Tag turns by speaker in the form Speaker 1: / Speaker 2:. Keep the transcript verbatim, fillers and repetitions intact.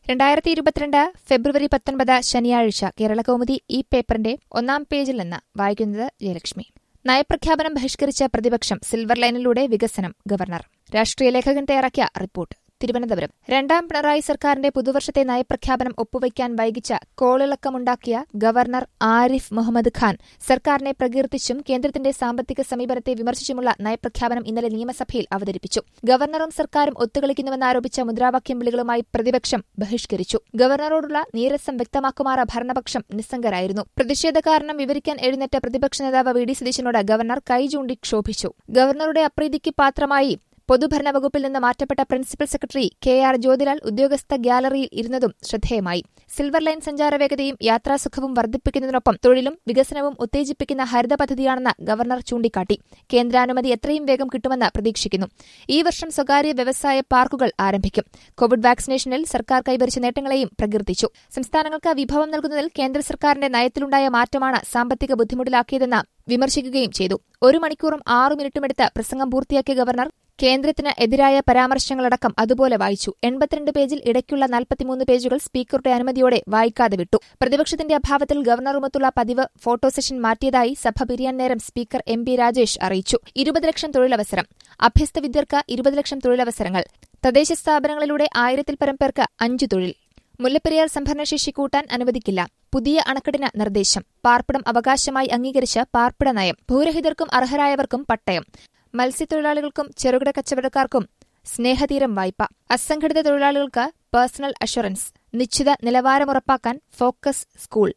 Speaker 1: രണ്ടായിരത്തി ഇരുപത്തിരണ്ട് ഫെബ്രുവരി പത്തൊൻപത് ശനിയാഴ്ച കേരളകൗമുദി ഈ പേപ്പറിന്റെ ഒന്നാം പേജിൽ നിന്ന് വായിക്കുന്നത് ജയലക്ഷ്മി. നയപ്രഖ്യാപനം ബഹിഷ്കരിച്ച പ്രതിപക്ഷം, സിൽവർ ലൈനിലൂടെ വികസനം ഗവർണർ. രാഷ്ട്രീയ ലേഖകൻ തയ്യാറാക്കിയ റിപ്പോർട്ട്. തിരുവനന്തപുരം. രണ്ടാം പിണറായി സർക്കാരിന്റെ പുതുവർഷത്തെ നയപ്രഖ്യാപനം ഒപ്പുവയ്ക്കാൻ വൈകിച്ച കോളിളക്കമുണ്ടാക്കിയ ഗവർണർ ആരിഫ് മുഹമ്മദ് ഖാൻ സർക്കാരിനെ പ്രകീർത്തിച്ചും കേന്ദ്രത്തിന്റെ സാമ്പത്തിക സമീപനത്തെ വിമർശിച്ചുമുള്ള നയപ്രഖ്യാപനം ഇന്നലെ നിയമസഭയിൽ അവതരിപ്പിച്ചു. ഗവർണറും സർക്കാരും ഒത്തുകളിക്കുന്നുവെന്നാരോപിച്ച മുദ്രാവാക്യം വിളികളുമായി പ്രതിപക്ഷം ബഹിഷ്കരിച്ചു. ഗവർണറോടുള്ള നീരസം വ്യക്തമാക്കുമാർ ഭരണപക്ഷം നിസ്സംഗരായിരുന്നു. പ്രതിഷേധ കാരണം വിവരിക്കാൻ എഴുന്നേറ്റ പ്രതിപക്ഷ നേതാവ് വി ഡി സതീശനോട് ഗവർണർ കൈചൂണ്ടി ക്ഷോഭിച്ചു. ഗവർണറുടെ അപ്രീതിക്ക് പാത്രമായി പൊതുഭരണ വകുപ്പിൽ നിന്ന് മാറ്റപ്പെട്ട principal secretary K R Jyothilal ഉദ്യോഗസ്ഥ ഗ്യാലറിയിൽ ഇരുന്നതും ശ്രദ്ധേയമായി. സിൽവർ ലൈൻ സഞ്ചാരവേഗതയും യാത്രാസുഖവും വർദ്ധിപ്പിക്കുന്നതിനൊപ്പം തൊഴിലും വികസനവും ഉത്തേജിപ്പിക്കുന്ന ഹരിത പദ്ധതിയാണെന്ന് ഗവർണർ ചൂണ്ടിക്കാട്ടി. കേന്ദ്രാനുമതി എത്രയും വേഗം കിട്ടുമെന്ന് പ്രതീക്ഷിക്കുന്നു. ഈ വർഷം സ്വകാര്യ വ്യവസായ പാർക്കുകൾ ആരംഭിക്കും. കോവിഡ് വാക്സിനേഷനിൽ സർക്കാർ കൈവരിച്ച നേട്ടങ്ങളെയും പ്രകീർത്തിച്ചു. സംസ്ഥാനങ്ങൾക്ക് വിഭവം നൽകുന്നതിൽ കേന്ദ്ര സർക്കാരിന്റെ നയത്തിലുണ്ടായ മാറ്റമാണ് സാമ്പത്തിക ബുദ്ധിമുട്ടിലാക്കിയതെന്ന് വിമർശിക്കുകയും ചെയ്തു. ഒരു മണിക്കൂറും ആറു മിനിറ്റുമെടുത്ത് പ്രസംഗം പൂർത്തിയാക്കിയ ഗവർണർ കേന്ദ്രത്തിന് എതിരായ പരാമർശങ്ങളടക്കം അതുപോലെ വായിച്ചു. എൺപത്തിരണ്ട് പേജിൽ ഇടയ്ക്കുള്ള നാൽപ്പത്തിമൂന്ന് പേജുകൾ സ്പീക്കറുടെ അനുമതിയോടെ വായിക്കാതെ വിട്ടു. പ്രതിപക്ഷത്തിന്റെ അഭാവത്തിൽ ഗവർണറുമൊത്തുള്ള പതിവ് ഫോട്ടോ സെഷൻ മാറ്റിയതായി സഭ പിരിയാൻ നേരം സ്പീക്കർ എം പി രാജേഷ് അറിയിച്ചു. ഇരുപത് ലക്ഷം തൊഴിലവസരം. അഭ്യസ്ത വിദ്യർക്ക് ഇരുപത് ലക്ഷം തൊഴിലവസരങ്ങൾ. തദ്ദേശ സ്ഥാപനങ്ങളിലൂടെ ആയിരത്തിൽ പരം പേർക്ക് അഞ്ചു തൊഴിൽ. മുല്ലപ്പെരിയാർ സംഭരണശേഷി കൂട്ടാൻ അനുവദിക്കില്ല. പുതിയ അണക്കെട്ടിന് നിർദ്ദേശം. പാർപ്പിടം അവകാശമായി അംഗീകരിച്ച് പാർപ്പിട നയം. ഭൂരഹിതർക്കും അർഹരായവർക്കും പട്ടയം. മത്സ്യത്തൊഴിലാളികൾക്കും ചെറുകിട കച്ചവടക്കാർക്കും സ്നേഹതീരം വായ്പ. അസംഘടിത തൊഴിലാളികൾക്ക് പേഴ്സണൽ അഷുറൻസ്. നിശ്ചിത നിലവാരമുറപ്പാക്കാൻ ഫോക്കസ് സ്കൂൾ.